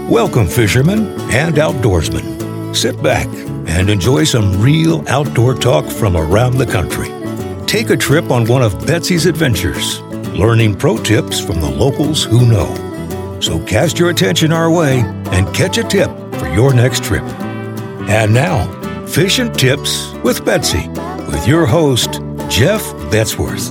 Welcome, fishermen and outdoorsmen. Sit back and enjoy some real outdoor talk from around the country. Take a trip on one of Betsy's adventures, learning pro tips from the locals who know. So cast your attention our way and catch a tip for your next trip. And now, Fish and Tips with Betsy, with your host, Jeff Betzworth.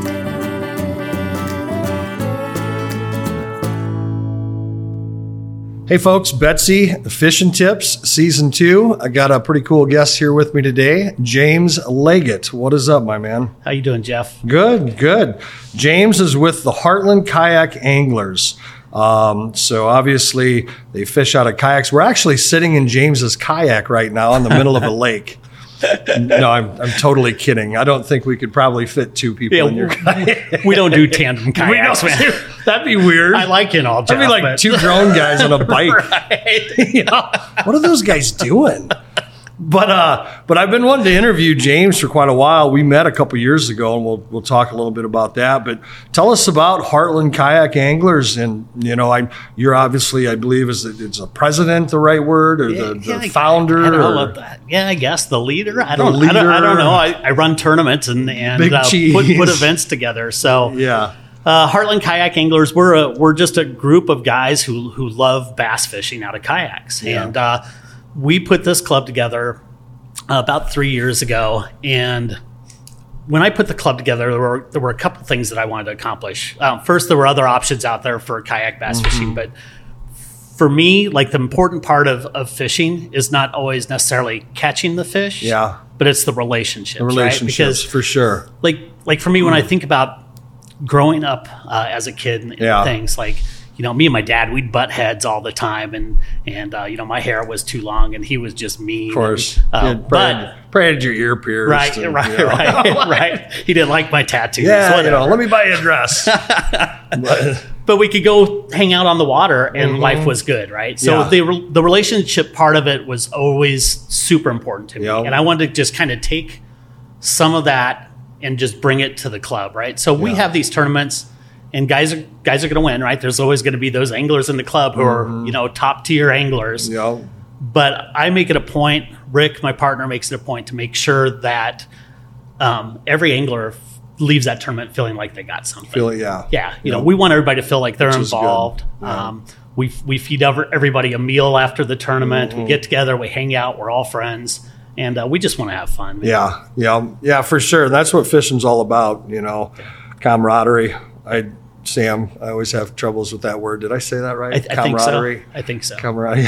Hey folks, Betsy, Fish and Tips, Season 2. I got a pretty cool guest here with me today, James Leggett. What is up, my man? How you doing, Jeff? Good. James is with the Heartland Kayak Anglers. So obviously they fish out of kayaks. We're actually sitting in James's kayak right now in the middle of a lake. No, I'm totally kidding. I don't think we could probably fit two people in your kayak. We don't do tandem kayaks, man. That'd be weird. I like it all, Jeff. That'd be like two grown guys on a bike. Right. What are those guys doing? But I've been wanting to interview James for quite a while. We met a couple years ago, and we'll talk a little bit about that. But tell us about Heartland Kayak Anglers, and you're obviously, I believe, is a president the right word, or the founder? I don't know about that. Yeah, I guess the leader. I don't know. I run tournaments and put events together. So yeah. Heartland Kayak Anglers, we're just a group of guys who love bass fishing out of kayaks, and we put this club together about 3 years ago. And when I put the club together, there were a couple things that I wanted to accomplish. First, there were other options out there for kayak bass fishing, but for me, like, the important part of fishing is not always necessarily catching the fish, but it's the relationships. Right? Because for sure. Like for me, when I think about growing up as a kid and things like, me and my dad, we'd butt heads all the time, and my hair was too long and he was just mean. Of course. But braided your ear pierced. Right. He didn't like my tattoos. Yeah, let me buy you a dress. But we could go hang out on the water and life was good, right? So the relationship part of it was always super important to me. And I wanted to just kind of take some of that and just bring it to the club, right? So we have these tournaments, and guys are going to win, right? There's always going to be those anglers in the club who are, top tier anglers. Yeah. But I make it a point, Rick, my partner, makes it a point to make sure that every angler leaves that tournament feeling like they got something. We want everybody to feel like they're involved. We feed everybody a meal after the tournament. We get together, we hang out, we're all friends. And we just want to have fun. Man. Yeah, for sure. That's what fishing's all about, camaraderie. Sam, I always have troubles with that word. Did I say that right? Camaraderie. I think so. Camaraderie.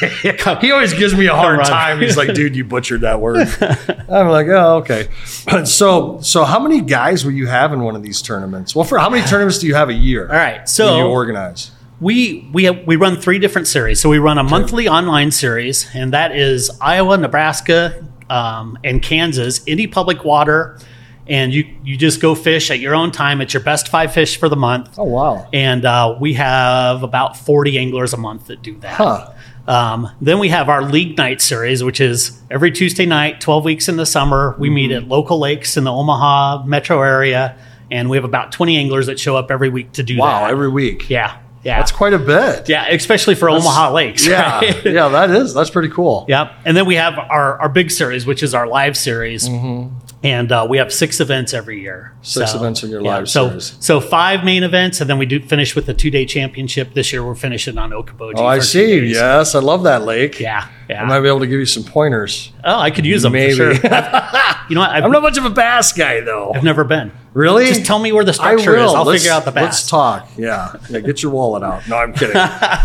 He always gives me a hard time. He's like, dude, you butchered that word. I'm like, oh, okay. So how many guys will you have in one of these tournaments? Well, how many tournaments do you have a year? All right. So you organize? We run 3 different series. So we run a monthly online series, and that is Iowa, Nebraska, and Kansas, any public water. And you just go fish at your own time. It's your best 5 fish for the month. Oh, wow. And we have about 40 anglers a month that do that. Then we have our League Night series, which is every Tuesday night, 12 weeks in the summer. We meet at local lakes in the Omaha metro area. And we have about 20 anglers that show up every week to do that. Wow, every week. Yeah. That's quite a bit. Yeah, especially for Omaha lakes. Yeah, right? Yeah, that's pretty cool. Yep. And then we have our big series, which is our live series. And we have 6 events every year. 6 events in your live series. So 5 main events, and then we do finish with the 2-day championship. This year we're finishing on Okoboji. Oh, I see. Yes, I love that lake. Yeah. I might be able to give you some pointers. Oh, I could use them for sure. You know what? I'm not much of a bass guy, though. I've never been. Really? Just tell me where the structure is. I'll figure out the bass. Let's talk. Yeah, get your wallet out. No, I'm kidding.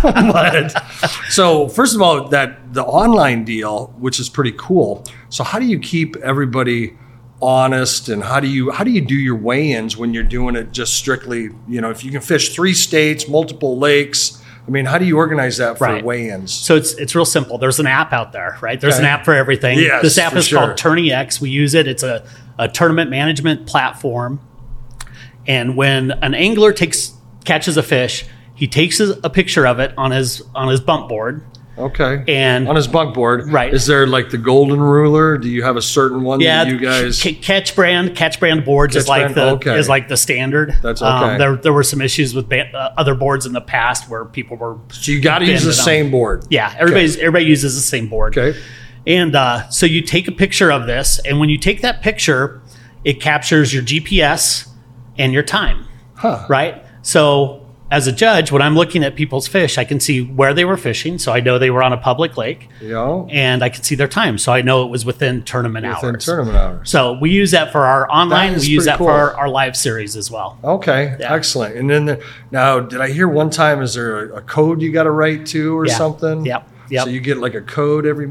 So first of all, the online deal, which is pretty cool. So how do you keep everybody honest, and how do you do your weigh-ins when you're doing it just strictly, if you can fish 3 states, multiple lakes? I mean, how do you organize that for weigh-ins? So it's real simple. There's an app out there, right? There's an app for everything. Yes, this app is called TourneyX. We use it. It's a tournament management platform. And when an angler catches a fish, he takes a picture of it on his bump board, Okay. And on his bunk board, right. Is there like the golden ruler? Do you have a certain one that you guys? Catch brand boards is like the standard. That's okay. There were some issues with other boards in the past where people were. So you got to use the same board. Yeah, everybody uses the same board. Okay. And so you take a picture of this, and when you take that picture, it captures your GPS and your time. Right. So as a judge, when I'm looking at people's fish, I can see where they were fishing, so I know they were on a public lake. Yeah. And I can see their time, so I know it was within tournament hours. Within tournament hours. So we use that for our online. We use that cool. for our live series as well. Okay, excellent. And then now, did I hear one time? Is there a code you got to write to or something? Yep. So you get like a code every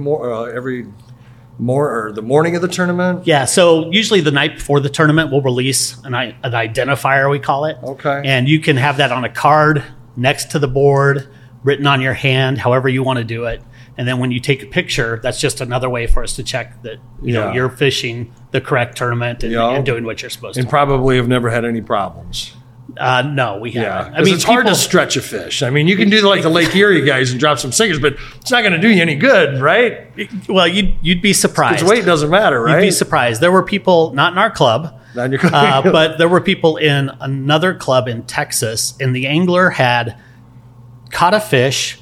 or the morning of the tournament? Yeah, so usually the night before the tournament, we'll release an identifier, we call it. Okay. And you can have that on a card next to the board, written on your hand, however you want to do it. And then when you take a picture, that's just another way for us to check that you know you're fishing the correct tournament and doing what you're supposed to. And probably have never had any problems. No, we haven't. I mean, it's hard to stretch a fish. I mean, you can do like the Lake Erie guys and drop some singers, but it's not going to do you any good, right? Well, you'd be surprised. Because weight doesn't matter, right? You'd be surprised. There were people, not in our club, but there were people in another club in Texas, and the angler had caught a fish,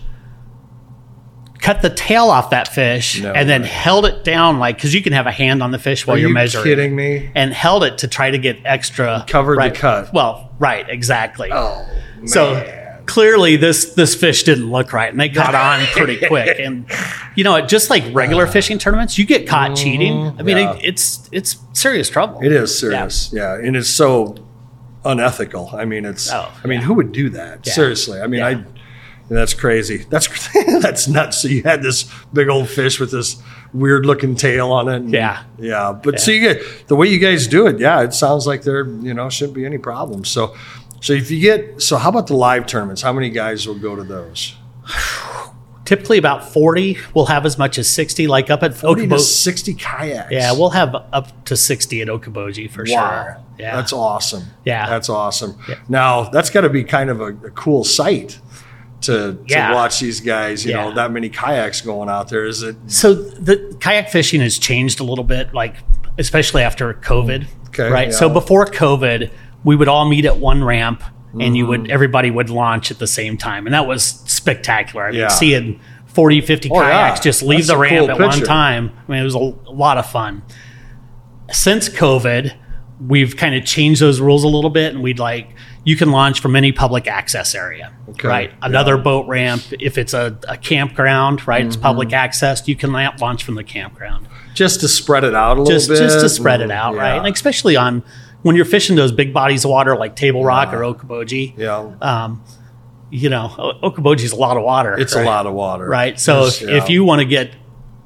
cut the tail off that fish, then held it down because you can have a hand on the fish while you're measuring. Are you kidding me? And held it to try to get extra. Covered the cut. Well, right, exactly. Oh, man. So clearly this fish didn't look right, and they caught on pretty quick. And, just like regular fishing tournaments, you get caught cheating. I mean, it's serious trouble. It is serious, yeah. And it's so unethical. I mean, who would do that? Yeah. Seriously. I mean, that's crazy. That's nuts. So you had this big old fish with this weird looking tail on it. Yeah. But so you get the way you guys do it. Yeah, it sounds like there shouldn't be any problems. So if you how about the live tournaments? How many guys will go to those? Typically about 40. We'll have as much as 60, like up at 40 to 60 kayaks. Yeah, we'll have up to 60 at Okoboji for sure. Yeah. That's awesome. Yeah. That's awesome. Yeah. Now, that's got to be kind of a cool sight to watch these guys, you know, that many kayaks going out there. Is it? So the kayak fishing has changed a little bit, especially after COVID, right? Yeah. So before COVID, we would all meet at one ramp and everybody would launch at the same time. And that was spectacular. I mean, seeing 40, 50 kayaks just leave the ramp at one time. I mean, it was a lot of fun. Since COVID, we've kind of changed those rules a little bit, and you can launch from any public access area, right? Another boat ramp, if it's a campground, right? It's public access. You can launch from the campground. Just to spread it out a little bit. Just to spread it out, right? And especially when you're fishing those big bodies of water like Table Rock or Okoboji. Yeah. Okoboji is a lot of water. It's a lot of water. Right? So if you want to get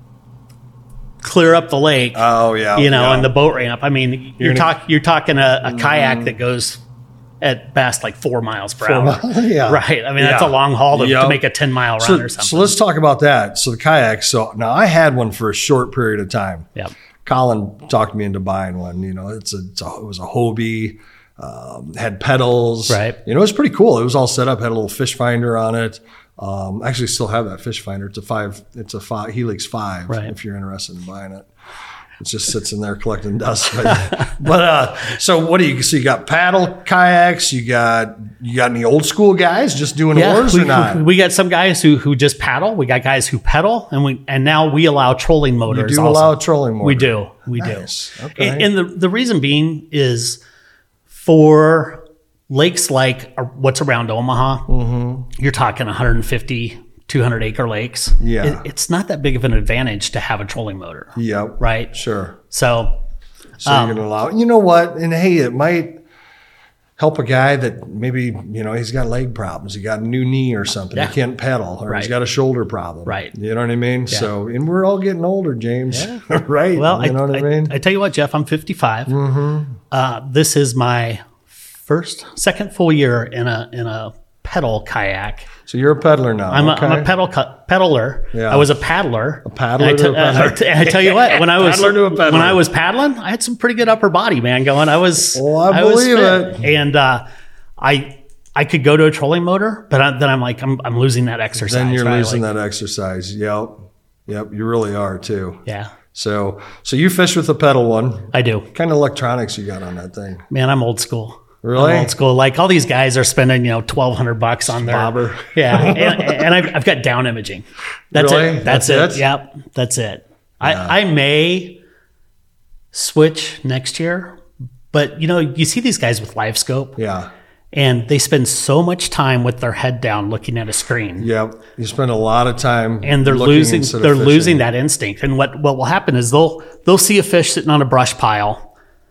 clear up the lake, and the boat ramp, I mean, you're talking a kayak that goes at best 4 miles per hour. Right. I mean, that's a long haul to make a 10-mile run or something. So let's talk about that. So the kayak. So now I had one for a short period of time. Yep. Colin talked me into buying one. It was a Hobie, had pedals. Right. It was pretty cool. It was all set up, had a little fish finder on it. I actually still have that fish finder. It's a Helix 5 if you're interested in buying it. It just sits in there collecting dust. But so what do you? So you got paddle kayaks. You got any old school guys just doing oars or not? We got some guys who just paddle. We got guys who pedal, and now we allow trolling motors. You do allow trolling motors. We do. Nice. Okay. And the reason being is for lakes like what's around Omaha. You're talking 150. 200 acre lakes. Yeah. It's not that big of an advantage to have a trolling motor. Yep. Right? Sure. So you're going to allow, you know what? And hey, it might help a guy that maybe, he's got leg problems. He got a new knee or something. He can't pedal, or he's got a shoulder problem. Right. You know what I mean? Yeah. So, and we're all getting older, James. Yeah. Right. Well, you know what I mean? I tell you what, Jeff, I'm 55. This is my second full year in a pedal kayak. So you're a peddler now. I'm a peddler. Yeah. I was a paddler. A paddler to a peddler. And I tell you what, when I was paddler. paddling, I had some pretty good upper body, man. Going, I believe it. And I I could go to a trolling motor, but then I'm like, I'm losing that exercise. Then you're right? losing that exercise. Yep. You really are too. Yeah. So you fish with the pedal one. I do. What kind of electronics you got on that thing? Man, I'm old school. Really? I'm old school. Like all these guys are spending, $1,200 on their bobber. Yeah. and I've got down imaging. That's Really? it. That's it. Yep. That's it. Yeah. I may switch next year, but you see these guys with live scope. Yeah. And they spend so much time with their head down looking at a screen. Yep. You spend a lot of time and they're losing that instinct. And what will happen is they'll see a fish sitting on a brush pile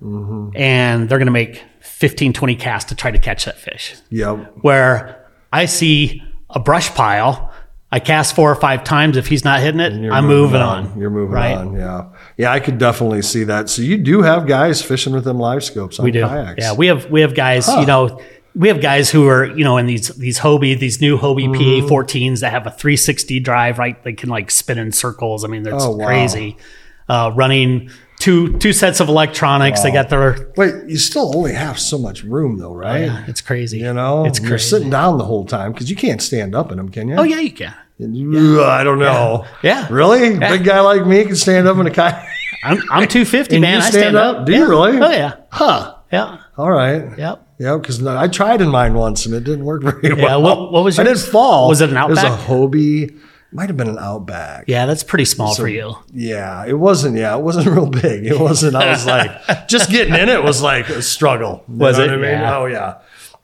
and they're going to make 15, 20 casts to try to catch that fish. Yep. Where I see a brush pile, I cast 4 or 5 times. If he's not hitting it, I'm moving on. You're moving on. Yeah. Yeah. I could definitely see that. So you do have guys fishing with them live scopes on kayaks. Yeah. We have guys, we have guys who are, in these Hobie, these new Hobie PA 14s that have a 360 drive, right? They can like spin in circles. I mean, that's crazy. Running two sets of electronics. Wow. They got their. Wait, you still only have so much room though, right? Oh, yeah. It's crazy. It's crazy. You're sitting down the whole time because you can't stand up in them, can you? Oh yeah, you can. Yeah. I don't know. Yeah. Really? Yeah. Big guy like me can stand up in a kayak. I'm 250, man. I stand up. Do you really? Oh yeah. Huh. Yeah. All right. Yep. Yeah, because I tried in mine once and it didn't work very well. Yeah, what was yours? I didn't fall. Was it an Outback? It was a Hobie. Might have been an Outback. Yeah, that's pretty small for you. Yeah, it wasn't real big. It wasn't. I was like, just getting in it was like a struggle. Was it? What I mean? Yeah. Oh yeah.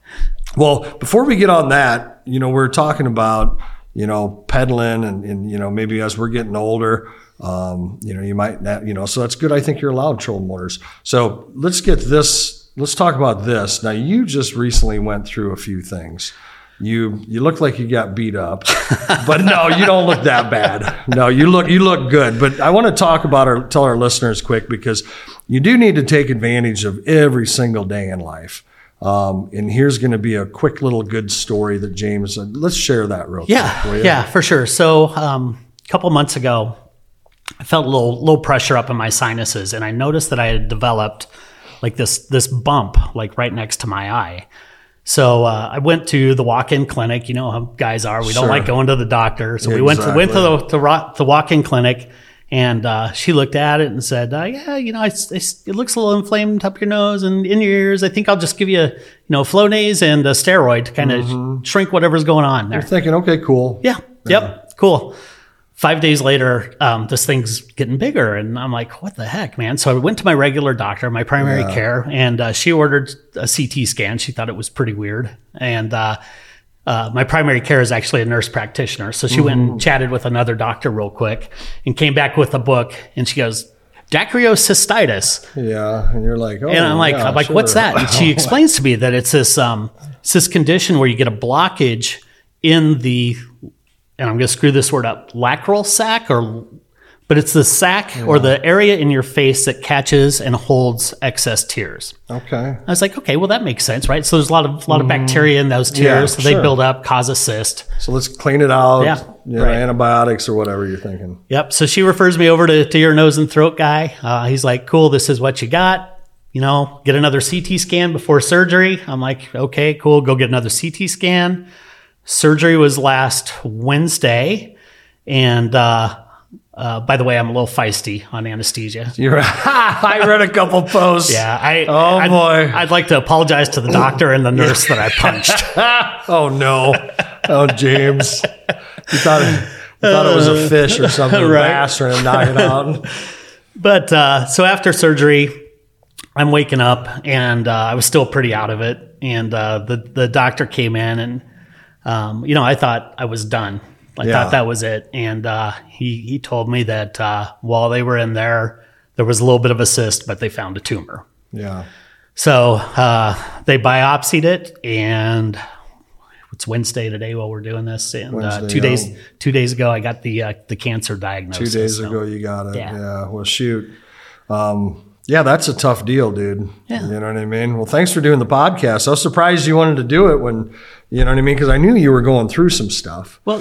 Well, before we get on that, we're talking about pedaling and maybe as we're getting older. You might not, so that's good. I think you're allowed trolling motors. So let's get this. Let's talk about this. Now, you just recently went through a few things. You look like you got beat up, but no, you don't look that bad. No, you look good. But I want to tell our listeners quick because you do need to take advantage of every single day in life. And here's going to be a quick little good story that James. Let's share that real quick. Yeah, for sure. So a couple months ago, I felt a little pressure up in my sinuses, and I noticed that I had developed like this bump like right next to my eye. So I went to the walk-in clinic. You know how guys are. We don't like going to the doctor. So we went to the walk-in clinic, and she looked at it and said, it looks a little inflamed up your nose and in your ears. I think I'll just give you, Flonase and a steroid to kind of shrink whatever's going on there. You're thinking, okay, cool. Yeah. Yep. Cool. 5 days later, this thing's getting bigger, and I'm like, what the heck, man? So I went to my regular doctor, my primary care, and she ordered a CT scan. She thought it was pretty weird. And my primary care is actually a nurse practitioner. So she went and chatted with another doctor real quick and came back with a book, and she goes, dacryocystitis. Yeah, and you're like, oh. And I'm like, sure. What's that? And she explains to me that it's this condition where you get a blockage in the, and I'm going to screw this word up, lateral sac, but it's the sac or the area in your face that catches and holds excess tears. Okay. I was like, okay, well that makes sense, right? So there's a lot of bacteria in those tears, so they build up, cause a cyst. So let's clean it out. Yeah, antibiotics or whatever you're thinking. Yep. So she refers me over to your nose and throat guy. He's like, cool, this is what you got. Get another CT scan before surgery. I'm like, okay, cool, go get another CT scan. Surgery was last Wednesday, and by the way, I'm a little feisty on anesthesia. I read a couple posts. Yeah, I'd like to apologize to the doctor and the nurse that I punched. Oh no, James, you thought it was a fish or something, right? A bass trying to knock it out. But so after surgery, I'm waking up, and I was still pretty out of it, and the doctor came in and. I thought I was done. I thought that was it. And he told me that while they were in there was a little bit of a cyst, but they found a tumor. Yeah. So they biopsied it, and it's Wednesday today while we're doing this. And Wednesday, 2 days ago, I got the cancer diagnosis. 2 days ago, you got it. Yeah. Well, shoot. That's a tough deal, dude. Yeah. You know what I mean? Well, thanks for doing the podcast. I was surprised you wanted to do it when, you know what I mean? Because I knew you were going through some stuff. Well,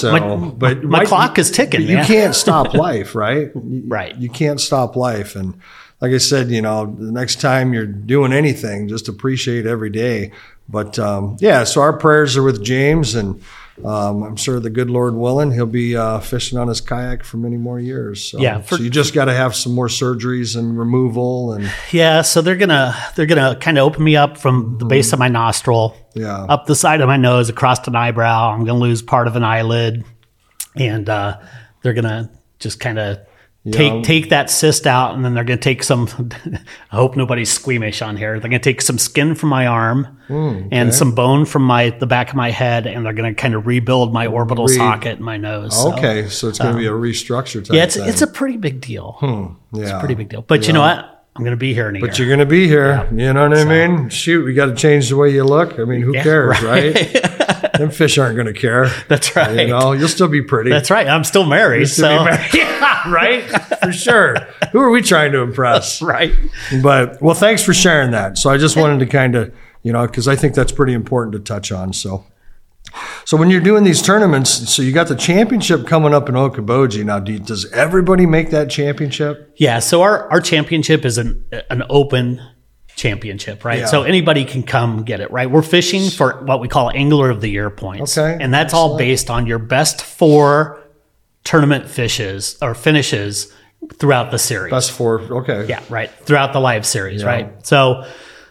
my clock is ticking. You can't stop life, right? Right. You can't stop life. And like I said, the next time you're doing anything, just appreciate every day. But so our prayers are with James, and I'm sure the good Lord willing, he'll be fishing on his kayak for many more years. So, so you just got to have some more surgeries and removal, and so they're gonna kind of open me up from the base of my nostril, up the side of my nose, across an eyebrow. I'm gonna lose part of an eyelid, and they're gonna just kind of take that cyst out, and then they're going to take some, I hope nobody's squeamish on here. They're going to take some skin from my arm and some bone from the back of my head, and they're going to kind of rebuild my orbital socket in my nose. Okay, so it's going to be a restructure type thing. It's a pretty big deal. It's a pretty big deal. But you know what? I'm going to be here in a year. But you're going to be here. You know what I mean? Shoot, we got to change the way you look. I mean, who cares, right? Them fish aren't going to care. That's right. You'll still be pretty. That's right. I'm still married. Yeah, right? For sure. Who are we trying to impress? Right. But, well, thanks for sharing that. So I just wanted to kind of, because I think that's pretty important to touch on. So when you're doing these tournaments, so you got the championship coming up in Okoboji. Now, does everybody make that championship? Yeah. So our championship is an open championship, right? So anybody can come get it, right? We're fishing for what we call Angler of the Year points. Okay. And that's all based on your best 4 tournament fishes or finishes throughout the series. Best 4, okay. Yeah, right. Throughout the live series, right? So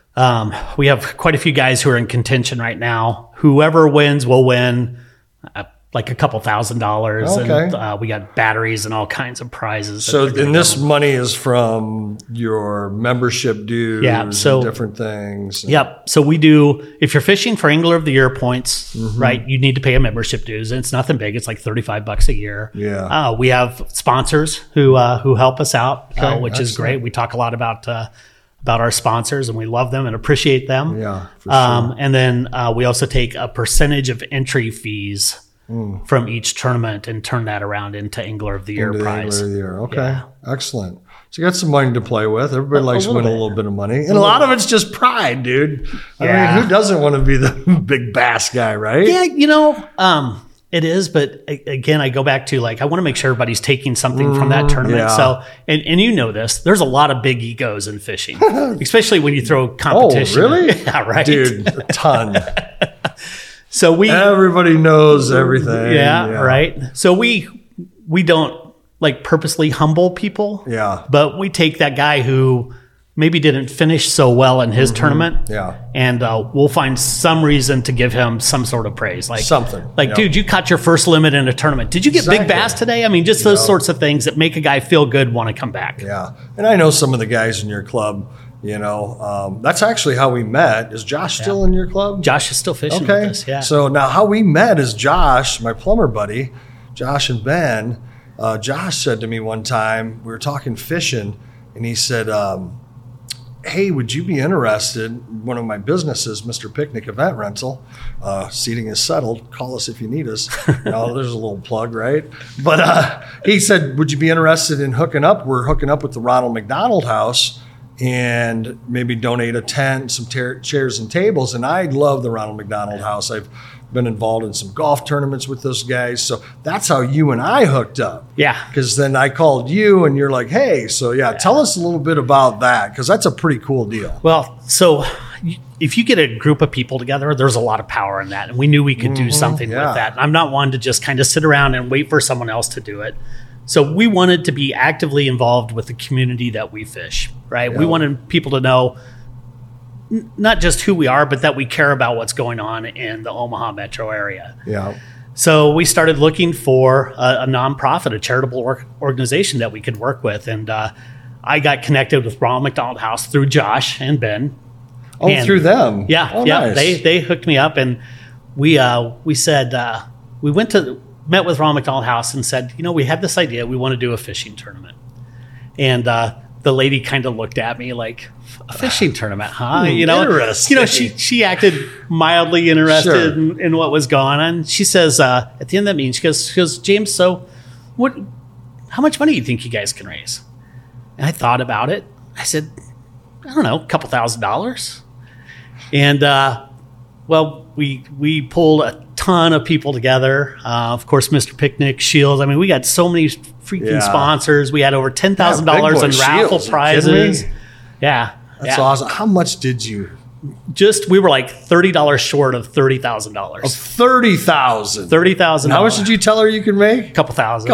we have quite a few guys who are in contention right now. Whoever wins will win like a couple $1,000. Okay. And we got batteries and all kinds of prizes. So and this money is from your membership dues and different things. Yep. So we do, if you're fishing for Angler of the Year points, right, you need to pay a membership dues. And it's nothing big. It's like $35 a year. Yeah. We have sponsors who help us out, which is great. We talk a lot about our sponsors, and we love them and appreciate them. Yeah, for sure. And then we also take a percentage of entry fees from each tournament and turn that around into Angler of the Year prize. Angler of the Year. Okay. Yeah. Excellent. So you got some money to play with. Everybody likes to win a little bit of money. And a lot of it's just pride, dude. I mean, who doesn't want to be the big bass guy, right? Yeah, it is. But again, I go back to I want to make sure everybody's taking something from that tournament. Yeah. So, and you know this, there's a lot of big egos in fishing, especially when you throw competition. Oh, really? Yeah, right. Dude, a ton. So everybody knows everything. Yeah, right. So we don't purposely humble people. Yeah. But we take that guy who maybe didn't finish so well in his tournament. Yeah. And we'll find some reason to give him some sort of praise. Something. Dude, you caught your first limit in a tournament. Did you get big bass today? I mean, just those sorts of things that make a guy feel good, want to come back. Yeah. And I know some of the guys in your club. That's actually how we met. Is Josh still in your club? Josh is still fishing with us, yeah. So now how we met is Josh, my plumber buddy, Josh and Ben. Josh said to me one time, we were talking fishing, and he said, hey, would you be interested? One of my businesses, Mr. Picnic Event Rental, seating is settled. Call us if you need us. There's a little plug, right? But he said, would you be interested in hooking up? We're hooking up with the Ronald McDonald House, and maybe donate a tent, some chairs and tables. And I love the Ronald McDonald House. I've been involved in some golf tournaments with those guys. So that's how you and I hooked up. Yeah. Because then I called you and you're like, hey, so tell us a little bit about that, because that's a pretty cool deal. Well, so if you get a group of people together, there's a lot of power in that. And we knew we could do something with that. I'm not one to just kind of sit around and wait for someone else to do it. So we wanted to be actively involved with the community that we fish, right? Yeah. We wanted people to know not just who we are, but that we care about what's going on in the Omaha metro area. Yeah. So we started looking for a nonprofit, a charitable organization that we could work with. And I got connected with Ronald McDonald House through Josh and Ben. Oh, through them? Yeah. Oh, yeah. Nice. They hooked me up, and we said, we met with Ronald McDonald House and said, we have this idea. We want to do a fishing tournament. And the lady kind of looked at me like, a fishing tournament, huh? Interesting. She acted mildly interested in what was going on. She says, at the end of that meeting, she goes, James, so how much money do you think you guys can raise? And I thought about it. I said, I don't know, a couple $1,000. And, we pulled a ton of people together. Of course, Mr. Picnic, Shields. I mean, we got so many freaking sponsors. We had over $10,000 in raffle prizes. Yeah. That's awesome. How much did you we were like $30 short of $30,000. $30,000. $30,000. How much did you tell her you could make? A couple thousand.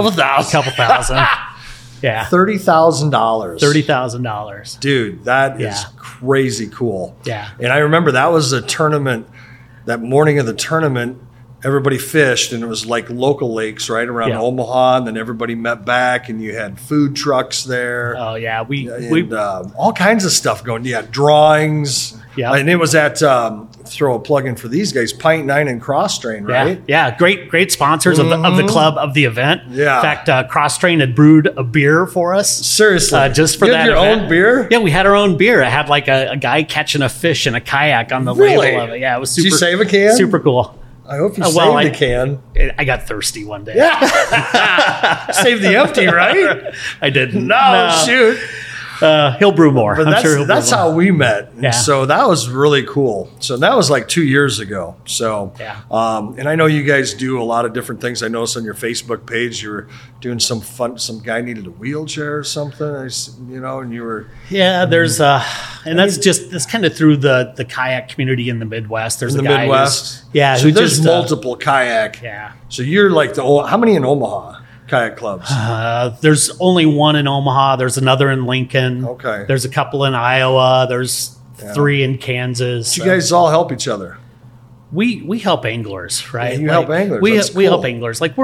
Yeah. $30,000. $30,000. Dude, that is crazy cool. Yeah. And I remember that was a tournament, that morning of the tournament, everybody fished, and it was like local lakes right around Omaha, and then everybody met back, and you had food trucks there. Oh, yeah. We all kinds of stuff going. Yeah, drawings. Yeah. And it was at, throw a plug in for these guys, Pint 9 and Cross Strain, right? Yeah. Great sponsors of the club, of the event. Yeah. In fact, Cross Strain had brewed a beer for us. Seriously. Just for you that had your event. own beer? Yeah, we had our own beer. It had like a guy catching a fish in a kayak on the label of it. Yeah, it was super. Did you save a can? Super cool. I hope you saved the can. I got thirsty one day. Yeah. Save the empty, right? I didn't. No, shoot. He'll brew more. But that's how we met. Yeah. So that was really cool. So that was like 2 years ago. So, and I know you guys do a lot of different things. I noticed on your Facebook page you were doing some guy needed a wheelchair or something, and you were. Yeah, there's and that's kind of through the kayak community in the Midwest. There's in the a guy Midwest. who there's just multiple kayak. Yeah. So you're like how many in Omaha? Kayak clubs? There's only one in Omaha. There's another in Lincoln. Okay. There's a couple in Iowa. There's 3 in Kansas. You guys all help each other. We help anglers, right? Yeah, you help anglers. We help anglers. Like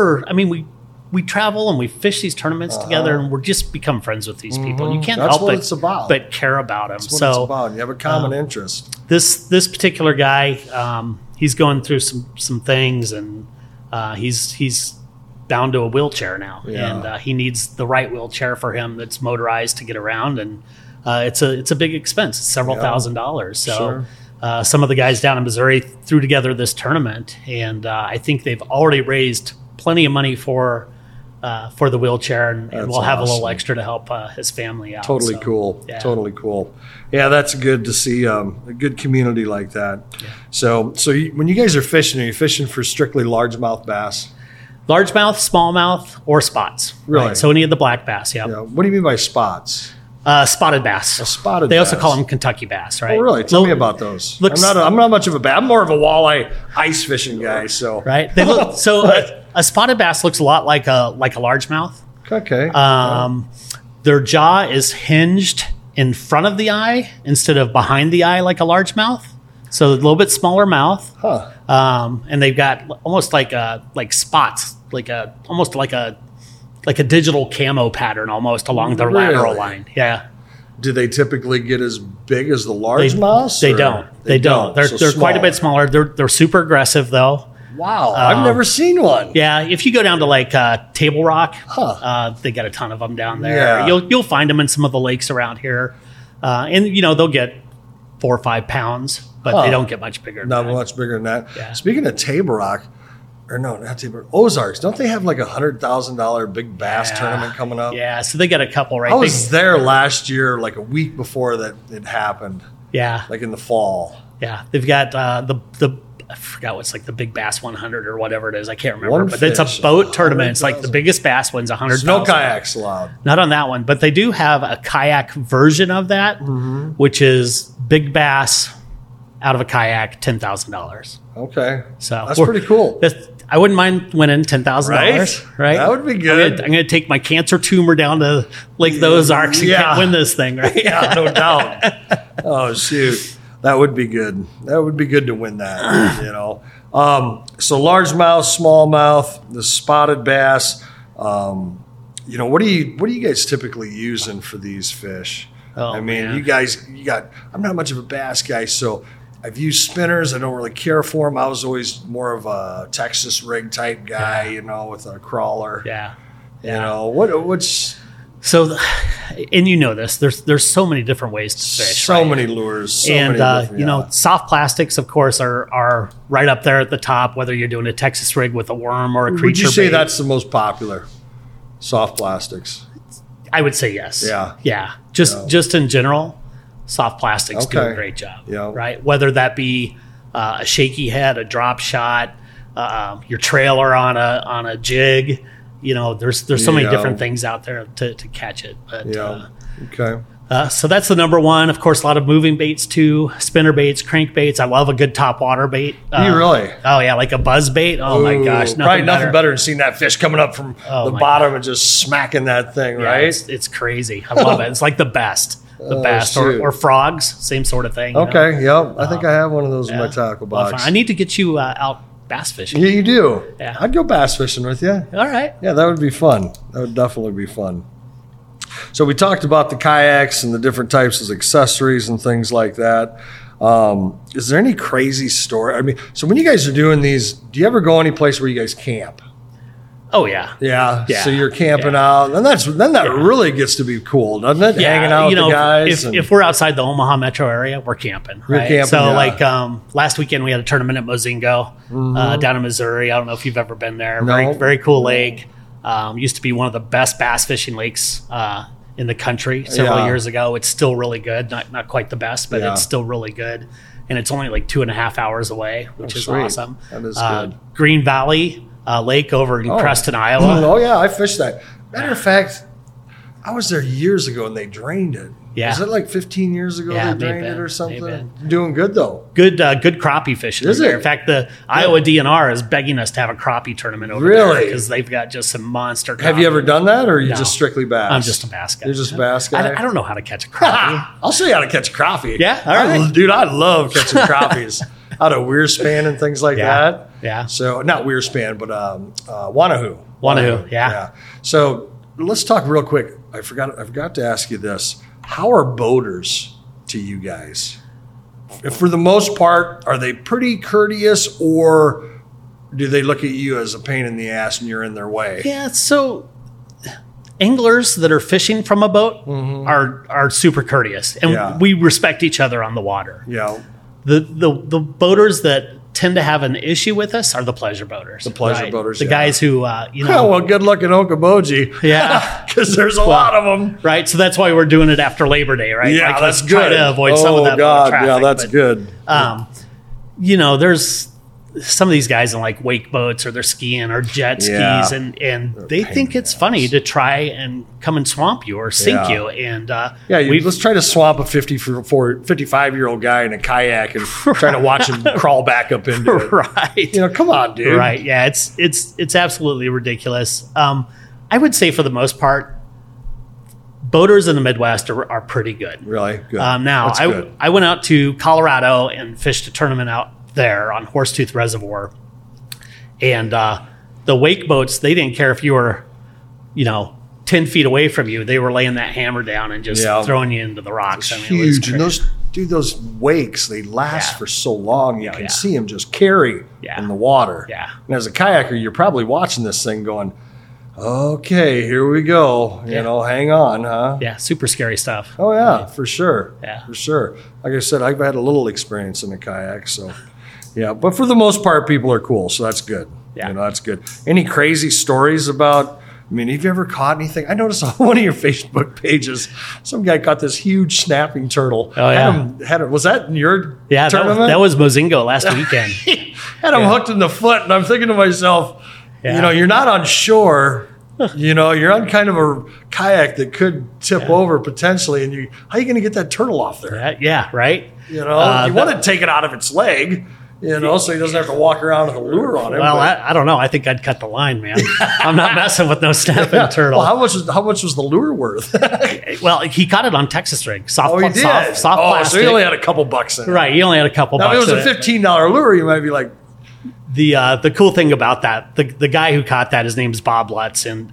we travel and we fish these tournaments together, and we're just become friends with these people. You can't help but care about them. That's what it's about. You have a common interest. This particular guy, he's going through some things, and he's down to a wheelchair now, and he needs the right wheelchair for him that's motorized to get around, and it's a big expense. It's several $1,000s. So some of the guys down in Missouri threw together this tournament, and I think they've already raised plenty of money for the wheelchair, and we'll have a little extra to help his family out. Totally cool. Yeah. Totally cool. Yeah, that's good to see a good community like that. Yeah. So when you guys are you fishing for strictly largemouth bass? Largemouth, smallmouth, or spots. Really? Right? So any of the black bass, yeah. What do you mean by spots? Spotted bass. A spotted They bass. also call them Kentucky bass, right? Oh, really? Tell me about those. I'm not much of a bass. I'm more of a walleye ice fishing guy. So right. They look a spotted bass looks a lot like a largemouth. Okay. Their jaw is hinged in front of the eye instead of behind the eye like a largemouth. So a little bit smaller mouth. Huh. And they've got almost like spots, almost like a digital camo pattern almost along their lateral line. Yeah. Do they typically get as big as the largemouths? They don't. They don't. They're quite a bit smaller. They're super aggressive though. Wow, I've never seen one. Yeah, if you go down to like Table Rock, they got a ton of them down there. Yeah. You'll find them in some of the lakes around here, and they'll get 4 or 5 pounds, but they don't get much bigger. Not much bigger than that. Yeah. Speaking of Table Rock, or no, not Table Rock, Ozarks. Don't they have like $100,000 big bass tournament coming up? Yeah, so they got a couple right. I was there last year, like a week before that it happened. Yeah, like in the fall. Yeah, they've got the I forgot what's like the Big Bass 100 or whatever it is. I can't remember, but it's a boat tournament. It's like the biggest bass one's 100,000. No kayaks allowed. Not on that one, but they do have a kayak version of that, which is big bass out of a kayak, $10,000. Okay, so that's pretty cool. I wouldn't mind winning $10,000. Right? That would be good. I'm going to take my cancer tumor down to Lake Ozarks and can't win this thing, right? Yeah, no doubt. Oh shoot. That would be good. That would be good to win that, So largemouth, smallmouth, the spotted bass. What are you guys typically using for these fish? Oh, man. I'm not much of a bass guy, so I've used spinners. I don't really care for them. I was always more of a Texas rig type guy, with a crawler. Yeah. What's so, and this, there's so many different ways to fish. So many lures. Soft plastics, of course, are right up there at the top, whether you're doing a Texas rig with a worm or a creature Would you say bait. That's the most popular? Soft plastics. I would say yes. Yeah. Yeah. Just in general, soft plastics do a great job. Yeah. Right. Whether that be a shaky head, a drop shot, your trailer on a jig. There's so many different things out there to catch it. But, okay. So that's the number one. Of course, a lot of moving baits too, spinner baits, crank baits. I love a good top water bait. Do you really? Oh yeah, like a buzz bait. Oh my gosh, probably nothing better than seeing that fish coming up from the bottom and just smacking that thing, right? It's crazy. I love it. It's like the best. The best. Or frogs, same sort of thing. Okay, yep. I think I have one of those in my tackle box. I need to get you out bass fishing. Yeah, you do. Yeah. I'd go bass fishing with you. All right. Yeah, that would be fun. That would definitely be fun. So we talked about the kayaks and the different types of accessories and things like that. Is there any crazy story? I mean, so when you guys are doing these, do you ever go any place where you guys camp? Oh yeah. Yeah. So you're camping out, and then that really gets to be cool, doesn't it? Yeah, hanging out with the guys. If we're outside the Omaha metro area, we're camping. Right? Camping, so like last weekend we had a tournament at Mozingo down in Missouri. I don't know if you've ever been there. No. Very very cool lake. Used to be one of the best bass fishing lakes in the country several years ago. It's still really good. Not quite the best, but it's still really good. And it's only like 2.5 hours away, which is sweet. awesome. That is good. Green Valley Lake over in Creston, Iowa. Oh yeah, I fished that. Matter of fact, I was there years ago and they drained it. Yeah. Was it like 15 years ago they drained it or something? Doing good though. Good crappie fishing. Is there. it? In fact, the Iowa DNR is begging us to have a crappie tournament over there because they've got just some monster crappie. Have you ever done that, or are you just strictly bass? I'm just a bass guy. You're just a bass guy? I don't know how to catch a crappie. I'll show you how to catch a crappie. Yeah? All right. Dude, I love catching crappies out of weir span and things like that. Yeah. So, not weir span, but Wanahoo. Wanahoo, yeah. So, let's talk real quick. I forgot to ask you this. How are boaters to you guys? For the most part, are they pretty courteous, or do they look at you as a pain in the ass and you're in their way? Yeah, so anglers that are fishing from a boat are super courteous, and we respect each other on the water. Yeah. The boaters that tend to have an issue with us are the pleasure boaters. The pleasure boaters, the guys who well, good luck in Okoboji. Yeah, because there's a lot of them. Right, so that's why we're doing it after Labor Day, right? Yeah, like, that's good. Try to avoid some of that traffic. Yeah, that's good. There's some of these guys in like wake boats, or they're skiing or jet skis, and they think it's funny to try and come and swamp you or sink you. And let's try to swamp a 55-year-old guy in a kayak and try to watch him crawl back up into it. Right. Come on, dude. Right. Yeah, it's absolutely ridiculous. I would say for the most part, boaters in the Midwest are pretty good. Really good. Now, I went out to Colorado and fished a tournament out there on Horsetooth Reservoir, and the wake boats, they didn't care if you were 10 feet away from you. They were laying that hammer down and just throwing you into the rocks. It's huge. And those wakes, they last for so long. You can see them just carry in the water. Yeah. And as a kayaker, you're probably watching this thing going, okay, here we go. Hang on, huh? Yeah, super scary stuff. Oh yeah, for sure. Yeah, for sure. Like I said, I've had a little experience in a kayak, so yeah. But for the most part, people are cool, so that's good. Yeah, that's good. Any crazy stories about? I mean, have you ever caught anything? I noticed on one of your Facebook pages, some guy caught this huge snapping turtle. Oh yeah, was that in your tournament? That was Mozingo last weekend. Had him hooked in the foot, and I'm thinking to myself, you're not on shore. You're on kind of a kayak that could tip over potentially, and how are you going to get that turtle off there? Yeah, right. You want to take it out of its leg, so he doesn't have to walk around with a lure on him. Well, I don't know. I think I'd cut the line, man. I'm not messing with no snapping turtle. Well, how much was the lure worth? Well, he caught it on Texas rig. Soft plastic. So he only had a couple bucks in it. Right, he only had a couple bucks. Now, if it was a $15 lure, you might be like. The cool thing about that, the guy who caught that, his name's Bob Lutz, and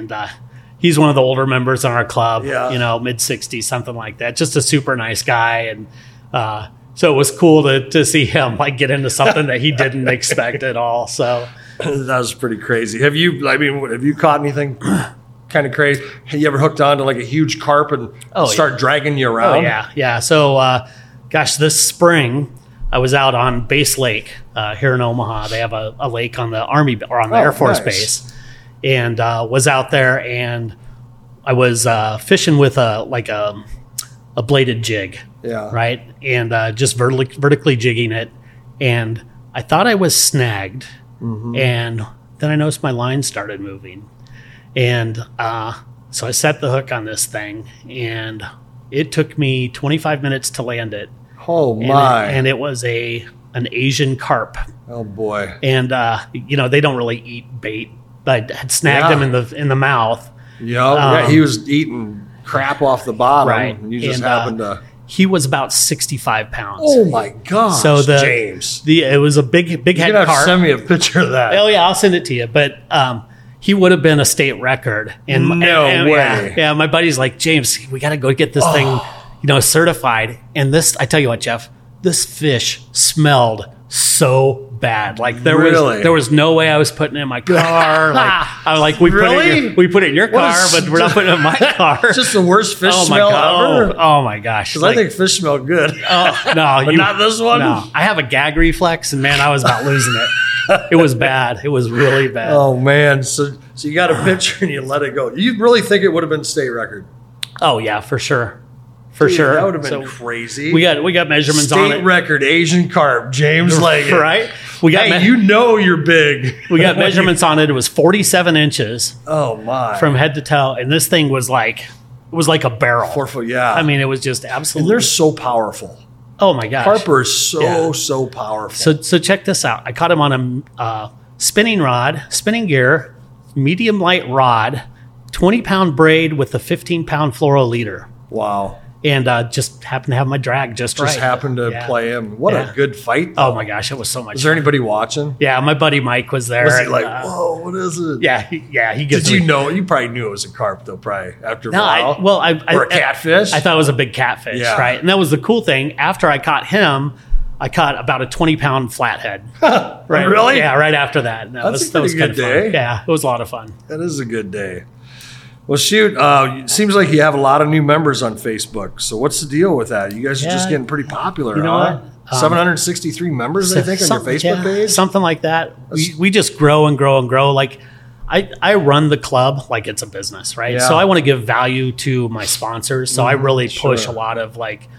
he's one of the older members on our club. Yeah. Mid 60s, something like that. Just a super nice guy, and so it was cool to see him get into something that he didn't expect at all. So that was pretty crazy. Have you caught anything kind of crazy? Have you ever hooked onto a huge carp and start dragging you around? Oh yeah. So this spring, I was out on Base Lake here in Omaha. They have a lake on the Army or on the Air Force base, and was out there, and I was fishing with a bladed jig, right, and just vertically jigging it, and I thought I was snagged, and then I noticed my line started moving, and so I set the hook on this thing, and It took me 25 minutes to land it. Oh my! And it was an Asian carp. Oh boy! And they don't really eat bait. I had snagged him in the mouth. Yeah, he was eating crap off the bottom, right? And you just happened to. He was about 65 pounds. Oh my gosh! So James, it was a big head carp. You're gonna have to send me a picture of that. Oh yeah, I'll send it to you. But he would have been a state record. And no way. Yeah, my buddy's like, James, we got to go get this thing, certified. And this, I tell you what, Jeff, this fish smelled so bad. Like there was no way I was putting it in my car. Like I was like, we put it in your car, but we're not putting it in my car. It's just the worst fish smell ever. Oh my gosh! Because I think fish smell good. Oh no, but not this one. No, I have a gag reflex, and man, I was about losing it. It was bad. It was really bad. Oh man! So you got a picture and you let it go. You really think it would have been state record? Oh yeah, for sure. For sure. That would have been crazy. We got measurements on it. State record Asian carp, James Leggett. Right? You're big. We got measurements on it. It was 47 inches. Oh my. From head to toe. And this thing was like a barrel. 4 foot, yeah. I mean, it was just absolutely. And they're so powerful. Oh my gosh. Carp are so powerful. So check this out. I caught him on a spinning gear, medium light rod, 20-pound braid with a 15-pound fluoro leader. Wow. And just happened to have my drag just right. Happened to play him. What a good fight, though. Oh, my gosh. It was so much Was there anybody watching? Yeah, my buddy Mike was there. Was he like, whoa, what is it? Yeah, he gets Did you know? You probably knew it was a carp, though, probably, after a while. Or a catfish? I thought it was a big catfish, right? And that was the cool thing. After I caught him, I caught about a 20-pound flathead. Right? Really? Yeah, right after that. That's a pretty good day. Fun. Yeah, it was a lot of fun. That is a good day. Well, shoot, it seems like you have a lot of new members on Facebook. So what's the deal with that? You guys are just getting pretty popular, you know huh? 763 members, I think, on your Facebook page? Something like that. We just grow and grow and grow. Like, I run the club like it's a business, right? Yeah. So I want to give value to my sponsors. So I really push a lot of like,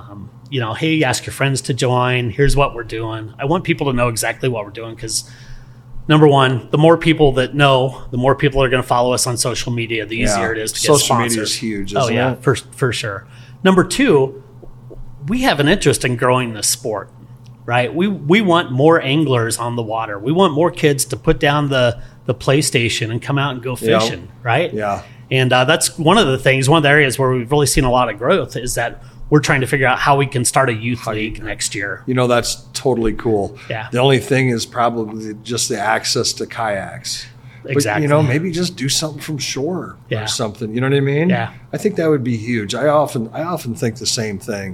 hey, ask your friends to join. Here's what we're doing. I want people to know exactly what we're doing because number one, the more people that know, the more people are going to follow us on social media, the easier it is to get social sponsors. Media is huge, isn't it? For sure. Number two, we have an interest in growing this sport, right? We want more anglers on the water. We want more kids to put down the PlayStation and come out and go fishing, right? Yeah. And that's one of the areas where we've really seen a lot of growth is that we're trying to figure out how we can start a youth league next year. That's totally cool. Yeah. The only thing is probably just the access to kayaks. Exactly. But, maybe just do something from shore or something. You know what I mean? Yeah. I think that would be huge. I often think the same thing.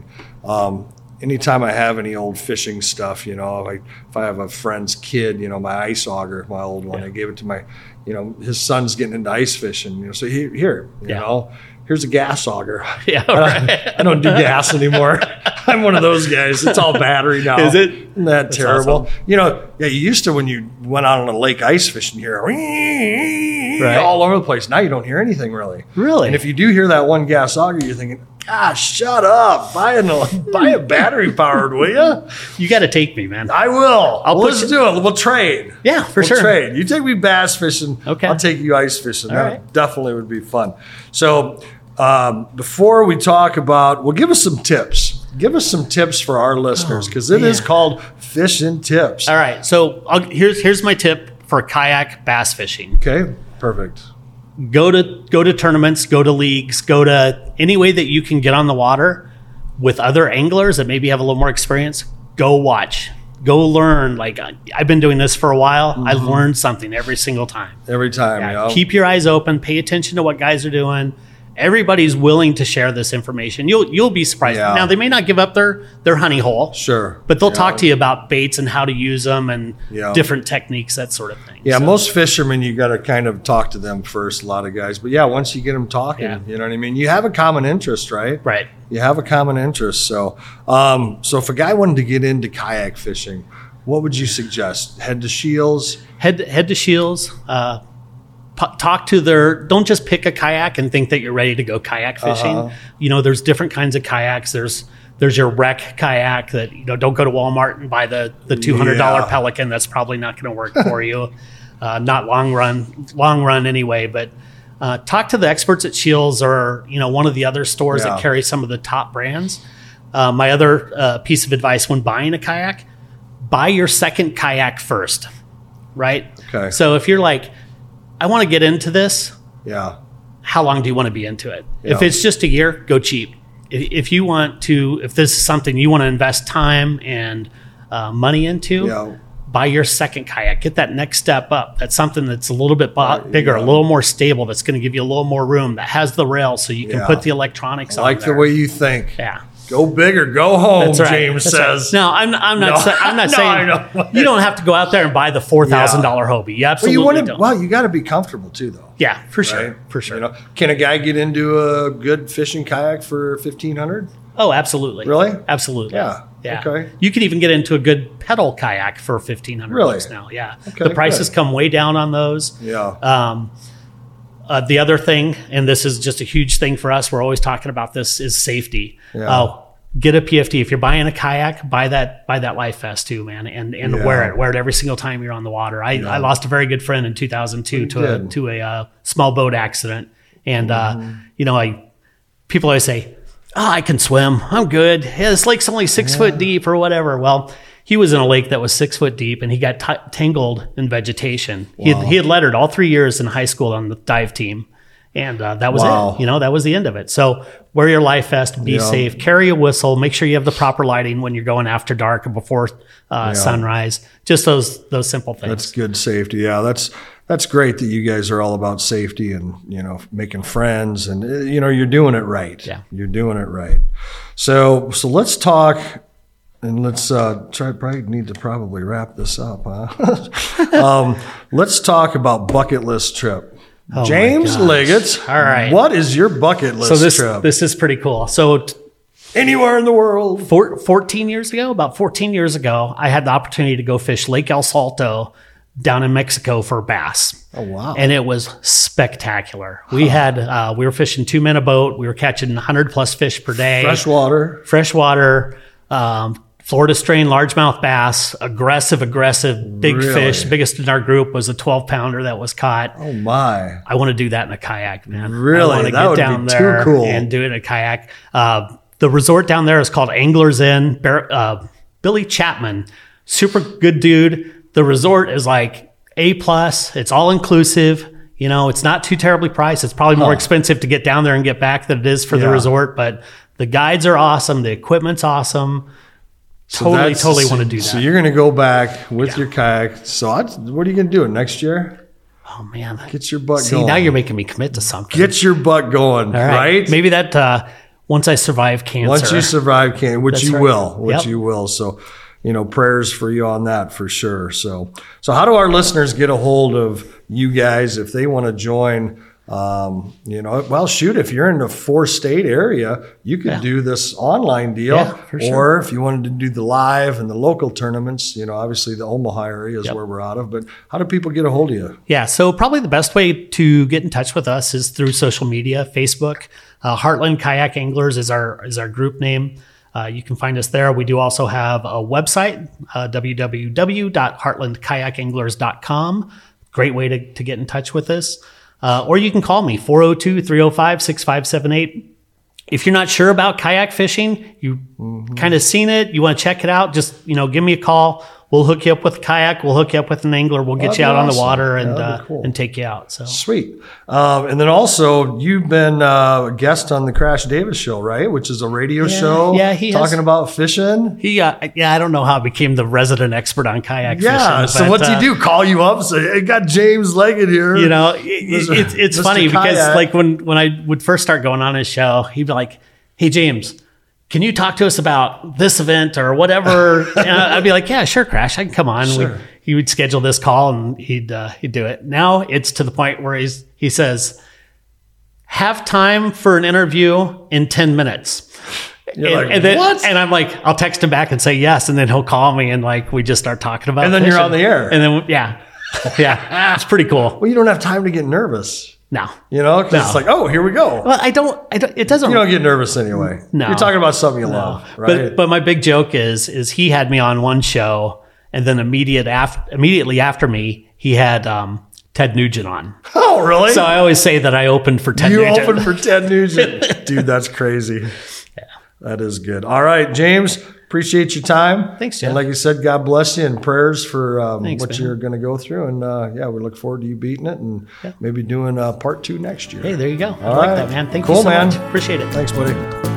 Anytime I have any old fishing stuff, like if I have a friend's kid, my ice auger, my old one, I gave it to my, his son's getting into ice fishing. So here, here's a gas auger. Yeah, right. I don't do gas anymore. I'm one of those guys. It's all battery now. Is it? Isn't that terrible? Awesome. You used to when you went out on a lake ice fishing, you hear all over the place. Now you don't hear anything really. Really? And if you do hear that one gas auger, you're thinking, gosh, shut up. Buy a battery powered, will you? You got to take me, man. I will. Let's do it. We'll trade. Yeah, for sure. Trade. You take me bass fishing. Okay. I'll take you ice fishing. All right. Definitely would be fun. So before we talk about, give us some tips. Give us some tips for our listeners because it is called Fishing Tips. All right. So here's my tip for kayak bass fishing. Okay. Perfect. Go to tournaments, go to leagues, go to any way that you can get on the water with other anglers that maybe have a little more experience. Go watch. Go learn. Like I've been doing this for a while. Mm-hmm. I learned something every single time. Every time. Keep your eyes open. Pay attention to what guys are doing. Everybody's willing to share this information. You'll be surprised. Yeah. Now they may not give up their honey hole, sure, but they'll talk to you about baits and how to use them and different techniques, that sort of thing. Yeah, most fishermen you got to kind of talk to them first. A lot of guys, but once you get them talking, you know what I mean. You have a common interest, right? Right. You have a common interest. So, so if a guy wanted to get into kayak fishing, what would you suggest? Head to Shields. Head to Shields. Talk to don't just pick a kayak and think that you're ready to go kayak fishing. There's different kinds of kayaks. There's your wreck kayak that, don't go to Walmart and buy the $200 Pelican. That's probably not going to work for you. Not long run anyway, but talk to the experts at Shields or, one of the other stores that carry some of the top brands. My other piece of advice when buying a kayak, buy your second kayak first, right? Okay. So if you're like, I want to get into this, how long do you want to be into it? Yeah. If it's just a year, go cheap. If this is something you want to invest time and money into, buy your second kayak. Get that next step up. That's something that's a little bit bigger, a little more stable, that's going to give you a little more room, that has the rail so you can put the electronics on there. I like the way you think. Yeah. Go big or go home, That's right. James says. Right. No, I'm not saying I know. you don't have to go out there and buy the $4,000 Hobie. You absolutely don't. Well, you got to be comfortable too, though. Yeah, for sure. Right? For sure. Can a guy get into a good fishing kayak for $1,500? Oh, absolutely. Really? Absolutely. Yeah. Okay. You could even get into a good pedal kayak for $1,500 now. Yeah. Okay, the prices come way down on those. Yeah. The other thing, and this is just a huge thing for us, we're always talking about this, is safety. Yeah. Get a PFD. If you're buying a kayak, buy that life vest too, man, and wear it every single time you're on the water. I lost a very good friend in 2002 to a small boat accident, and people always say, I can swim, I'm good. Yeah, this lake's only 6 foot deep or whatever. Well, he was in a lake that was 6 foot deep, and he got tangled in vegetation. Wow. He had lettered all 3 years in high school on the dive team. And that was it. That was the end of it. So wear your life vest, be safe, carry a whistle, make sure you have the proper lighting when you're going after dark or before sunrise. Just those simple things. That's good safety. Yeah, that's great that you guys are all about safety and, making friends and, you're doing it right. Yeah. You're doing it right. So let's talk. And let's probably need to wrap this up, huh? Let's talk about bucket list trip. Oh James Liggett. All right. What is your bucket list trip? This is pretty cool. So anywhere in the world. About 14 years ago, I had the opportunity to go fish Lake El Salto down in Mexico for bass. Oh, wow. And it was spectacular. We were fishing 2 men a boat. We were catching 100 plus fish per day. Freshwater. Florida strain largemouth bass, aggressive, big fish. Biggest in our group was a 12-pounder that was caught. Oh my! I want to do that in a kayak, man. Really? I want to get down there too cool. and do it in a kayak. The resort down there is called Anglers Inn. Billy Chapman, super good dude. The resort is like A+. It's all inclusive. It's not too terribly priced. It's probably more expensive to get down there and get back than it is for the resort, but the guides are awesome. The equipment's awesome. Totally want to do that. So you're going to go back with your kayak. So what are you going to do next year? Oh, man. Get your butt going. See, now you're making me commit to something. Get your butt going, right? Maybe that once I survive cancer. Once you survive cancer, which you will. So, prayers for you on that for sure. So how do our listeners get a hold of you guys if they want to join? If you're in the 4-state area, you could do this online deal. Yeah, for sure. Or if you wanted to do the live and the local tournaments, obviously the Omaha area is where we're out of. But how do people get a hold of you? Yeah, so probably the best way to get in touch with us is through social media, Facebook. Heartland Kayak Anglers is our group name. You can find us there. We do also have a website, www.heartlandkayakanglers.com. Great way to get in touch with us. Or you can call me, 402-305-6578. If you're not sure about kayak fishing, you kind of seen it, you want to check it out, just, give me a call. We'll hook you up with a kayak. We'll hook you up with an angler. We'll get you out on the water and take you out. So sweet. And then also, you've been a guest on the Crash Davis Show, right? Which is a radio show. Yeah, he talking about fishing. I don't know how I became the resident expert on kayak fishing. Yeah. So what's he do? Call you up? Say, hey, got James Leggett here. It's funny because like when I would first start going on his show, he'd be like, "Hey, James, can you talk to us about this event or whatever?" And I'd be like, "Yeah, sure, Crash, I can come on." Sure. He would schedule this call and he'd do it. Now it's to the point where he says, "Have time for an interview in 10 minutes." What? And I'm like, I'll text him back and say yes, and then he'll call me and like we just start talking about. And then fishing. you're on the air. And then it's pretty cool. Well, you don't have time to get nervous. No. Because it's like, oh, here we go. Well, I don't, it doesn't. You don't get nervous anyway. No. You're talking about something you love, right? But my big joke is he had me on one show, and then immediately after me, he had Ted Nugent on. Oh, really? So I always say that I opened for Ted you Nugent. opened for Ted Nugent. Dude, that's crazy. Yeah. That is good. All right, James, appreciate your time. Thanks, Jeff. And like you said, God bless you and prayers for Thanks, what man. you're going to go through. And yeah, we look forward to you beating it and maybe doing part 2 next year. Hey, there you go. I All like right. that, man. Thank Cool, you so man. much. Appreciate it. Thanks, buddy.